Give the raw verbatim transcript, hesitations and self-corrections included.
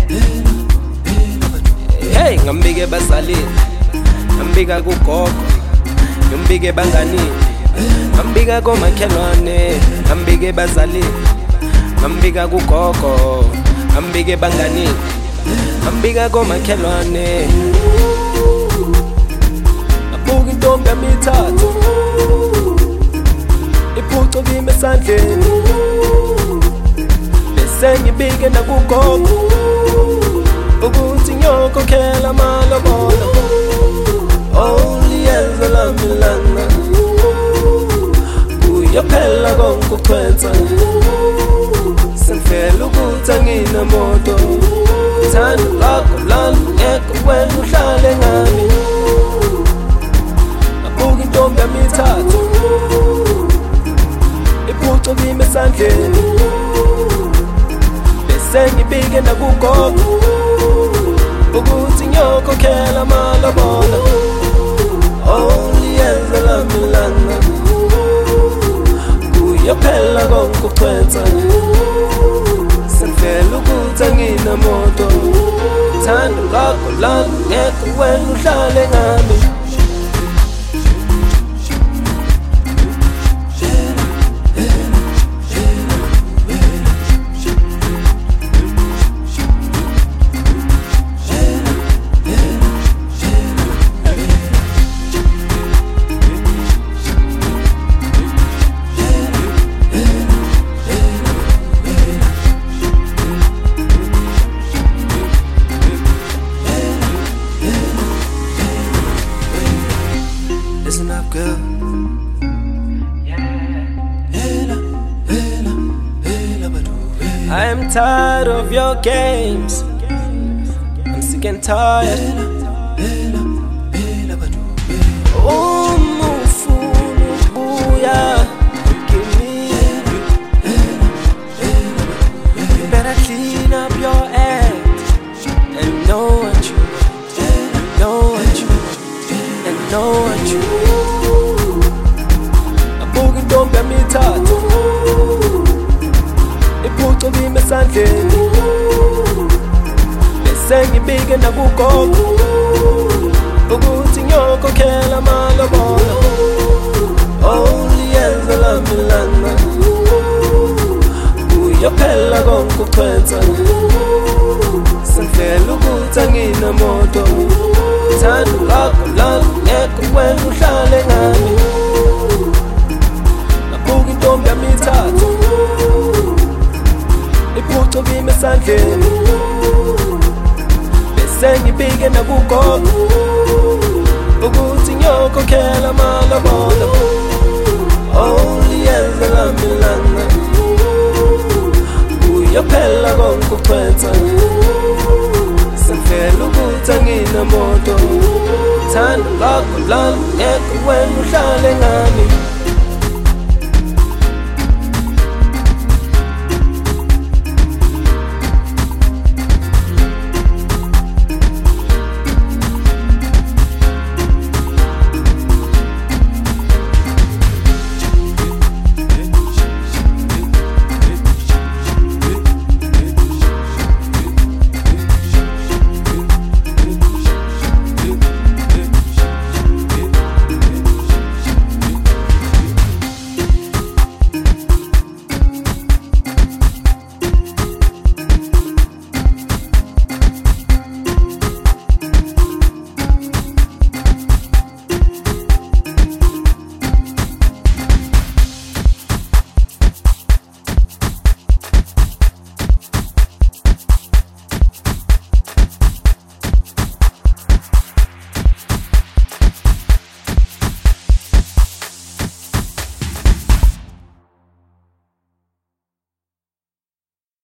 Hey, ngambike bazalini, ngambika kugogo, ngimbike banganini, ngambika komakhelwane, ngambike bazalini, ngambika kugogo, ngambike banganini, ngambika komakhelwane. Ngabuka intombi yami ithathu, iphuco kimi esandleni, bese ngibike nakugogo ukuthi ngiyokhokhela amalobolo. Oliyenza lami lana kuyaphela konke ukuchwenza, sengifela ukuthi anginamoto, uthando lwakho lana ngekho wena uhlale ngami. Ngabuka intombi yami ithathu, iphuco kimi esandleni, bese ngibike nakugogo ukuthi ngiyokhokhela amalobolo. Oliyenza lami lana kuyaphela konke ukuchwenza, sengifela ukuthi anginamoto, uthando lwakho lana ngekho wena uhlale ngami. Listen up, girl. I am tired of your games. I'm sick and tired. Oh, mufunu buya, give me. You better clean up your act and know what you want, know what you want, and know what you want. Ngabuka intombi yami ithathu, iphuco kimi esandleni, bese ngibike nakugogo ukuthi ngiyokhokhela amalobolo. Oliyenza lami lana kuyaphela konke ukuchwenza, sengifela ukuthi anginamoto, uthando lwakho lana ngekho wena uhlale ngami. Ngabuka intombi yami ithathu, iphuco kimi esandleni, bese ngibike nakugogo ukuthi ngiyokhokhela amalobolo. Oliyenza lami lana kuyaphela konke ukuchwenza, sengifela ukuthi anginamoto, uthando lwakho lana ngekho wena uhlale ngami.